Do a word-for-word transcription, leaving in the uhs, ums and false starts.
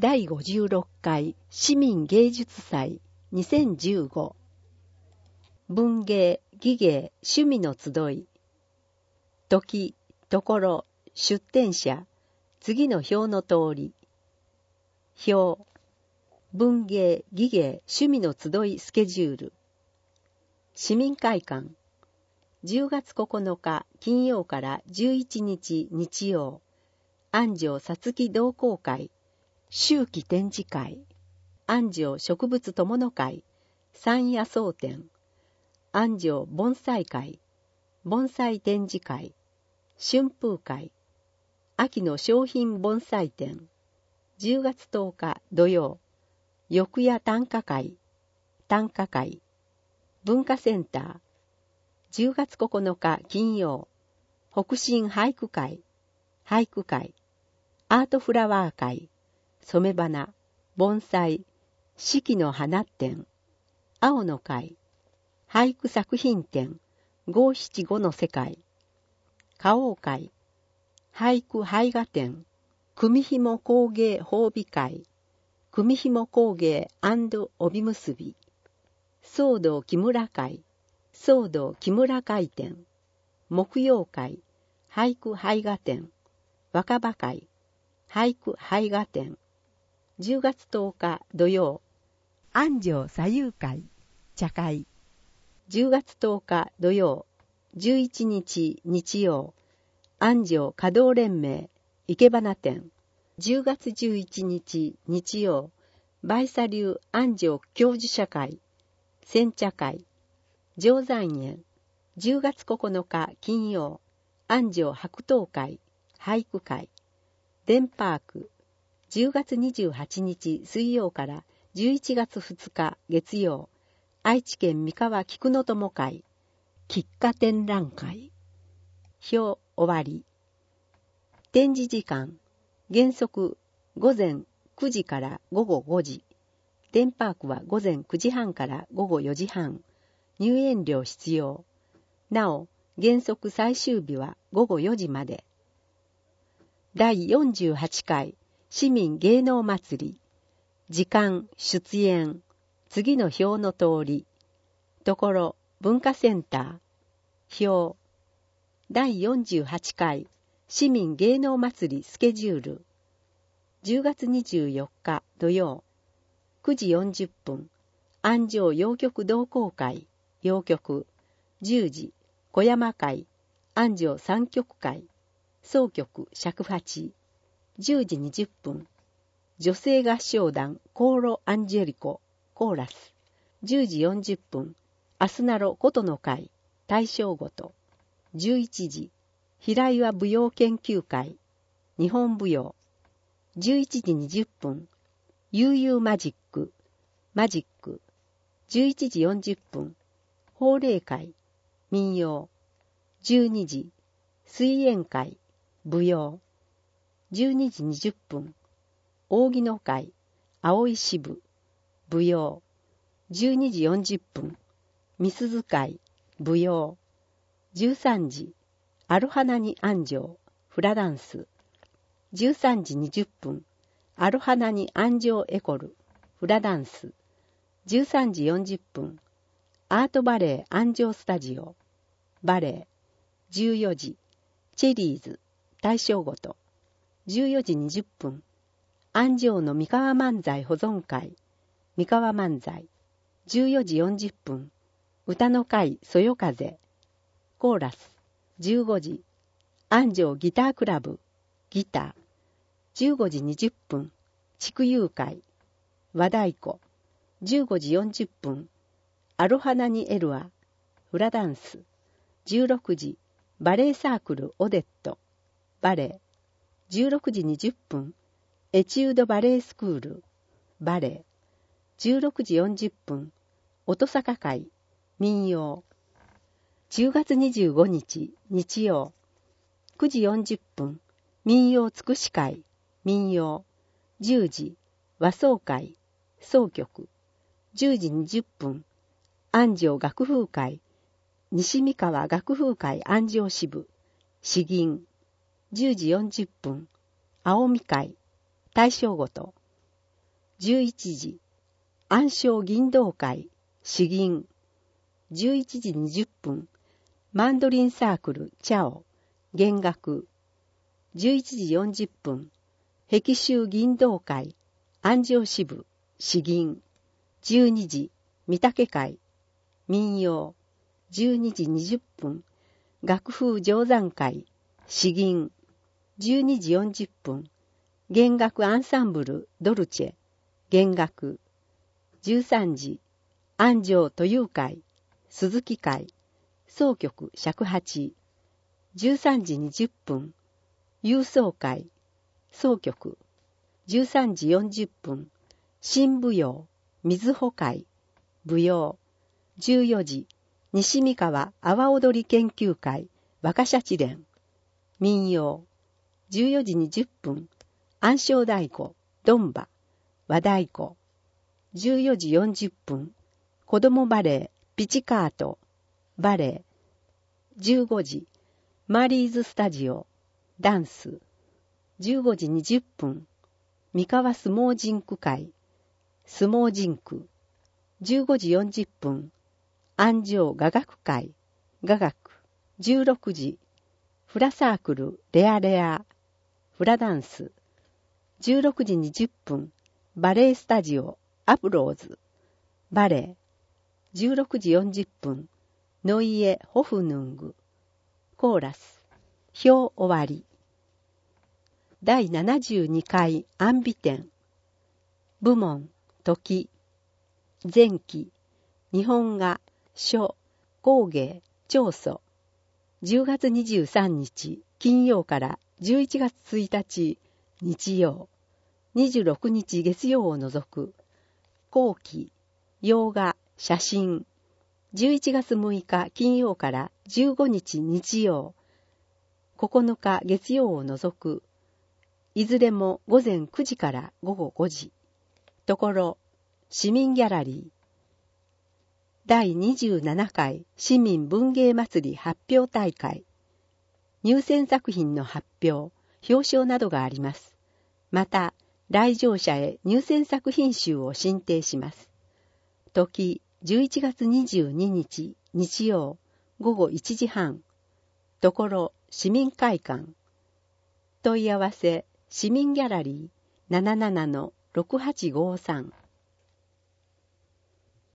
だいごじゅうろっかい市民芸術祭にせんじゅうご。文芸、技芸、趣味の集い。時、ところ、出展者、次の表の通り。表、文芸、技芸、趣味の集いスケジュール。市民会館。じゅうがつここのか金曜からじゅういちにち日曜。安城さつき同好会。秋季展示会。安城植物友の会。山野草展。安城盆栽会。盆栽展示会。春風会。秋の商品盆栽展。じゅうがつとおか土曜。翌夜短歌会。短歌会。文化センター。じゅうがつここのか金曜。北進俳句会。俳句会。アートフラワー会。染め花。盆栽。四季の花展。青の会。俳句作品展。五七五の世界。花王会。俳句絵画展。組紐工芸褒美会。組紐工芸&帯結び。騒動木村会。騒動木村会展。木曜会。俳句絵画展。若葉会。俳句絵画展。じゅうがつとおか土曜。安城左右会。茶会。じゅうがつとおか土曜。じゅういちにち日曜。安城華道連盟。生け花展。じゅうがつじゅういちにち日曜。梅佐流安城教授者会。煎茶会。定山園。じゅうがつここのか金曜。安城白桃会。俳句会。デンパーク。じゅうがつにじゅうはちにち水曜からじゅういちがつふつか月曜。愛知県三河菊の友会。菊花展覧会。表終わり。展示時間。原則ごぜんくじからごごごじ。デンパークはごぜんくじはんからごごよじはん。入園料必要。なお、原則最終日はごごよじまで。だいよんじゅうはちかい市民芸能祭り。時間、出演。次の表の通り。ところ、文化センター。表。だいよんじゅうはちかい市民芸能祭りスケジュール。じゅうがつにじゅうよっか土曜。くじよんじゅっぷん。安城洋曲同好会。洋曲。じゅうじ。小山会。安城三曲会。総曲尺八。じゅうじにじゅっぷん。女性合唱団コーロアンジェリコ。コーラス。じゅうじよんじゅっぷん。アスナロ琴の会。大正琴。じゅういちじ。平岩舞踊研究会。日本舞踊。じゅういちじにじゅっぷん。悠々マジック。マジック。じゅういちじよんじゅっぷん。法令会。民謡。じゅうにじ。水宴会。舞踊。じゅうにじにじゅっぷん。扇の会。青い支部。舞踊。じゅうにじよんじゅっぷん。みすず会。舞踊。じゅうさんじ。アルハナニ安城。フラダンス。じゅうさんじにじゅっぷん。アルハナニ安城エコル。フラダンス。じゅうさんじよんじゅっぷん。アートバレエ安城スタジオ。バレエ。じゅうよじ。チェリーズ。大正琴。じゅうよじにじゅっぷん。安城の三河漫才保存会。三河漫才。じゅうよじよんじゅっぷん。歌の会そよ風。コーラス。じゅうごじ。安城ギタークラブ。ギター。じゅうごじにじゅっぷん。地区友会。和太鼓。じゅうごじよんじゅっぷん。アロハナニエルア。フラダンス。じゅうろくじ。バレエサークルオデット。バレエ。じゅうろくじにじゅっぷん。エチュードバレエスクール。バレエ。じゅうろくじよんじゅっぷん。音坂会。民謡。じゅうがつにじゅうごにち日曜。くじよんじゅっぷん。民謡つくし会。民謡。じゅうじ。和奏会。奏曲。じゅうじにじゅっぷん。安城楽風会。西三河楽風会安城支部。詩吟。じゅうじよんじゅっぷん。青み会。大正琴。 じゅういちじ、暗唱吟道会、詩吟。じゅういちじにじゅっぷん、マンドリンサークル、チャオ、弦楽。じゅういちじよんじゅっぷん、碧州吟道会、安城支部、詩吟。じゅうにじ、御嶽会、民謡。じゅうにじにじゅっぷん、楽風定山会、詩吟。じゅうにじよんじゅっぷん、弦楽アンサンブル、ドルチェ、弦楽。じゅうさんじ、安城都有会、鈴木会、箏曲尺八。じゅうさんじにじゅっぷん、勇壮会、箏曲。じゅうさんじよんじゅっぷん、新舞踊、水穂会、舞踊。じゅうよじ、西三河阿波踊り研究会、若社地連、民謡。じゅうよじにじゅっぷん、暗唱太鼓、ドンバ、和太鼓。じゅうよじよんじゅっぷん、子供バレエ、ピチカート、バレエ。じゅうごじ、マリーズスタジオ、ダンス。じゅうごじにじゅっぷん、三河相撲人区会、相撲人区。じゅうごじよんじゅっぷん、安城雅楽会、雅楽。じゅうろくじ、フラサークル、レアレア、フラダンス。じゅうろくじにじゅっぷん、バレエスタジオ、アプローズ、バレエ。じゅうろくじよんじゅっぷん、ノイエ・ホフヌング、コーラス。表終わり。だいななじゅうにかい安美展。部門、時。前期、日本画、書、工芸、彫塑。じゅうがつにじゅうさんにち金曜からじゅういちがつついたち日曜、にじゅうろくにち月曜を除く。後期、洋画、写真。じゅういちがつむいか金曜からじゅうごにち日曜、ここのか月曜を除く。いずれもごぜんくじからごごごじ。ところ、市民ギャラリー。だいにじゅうななかい市民文芸祭り発表大会。入選作品の発表、表彰などがあります。また、来場者へ入選作品集を進呈します。時、じゅういちがつにじゅうににち日曜、ごごいちじはん。ところ、市民会館。問い合わせ、市民ギャラリー ななななのろくはちごさん。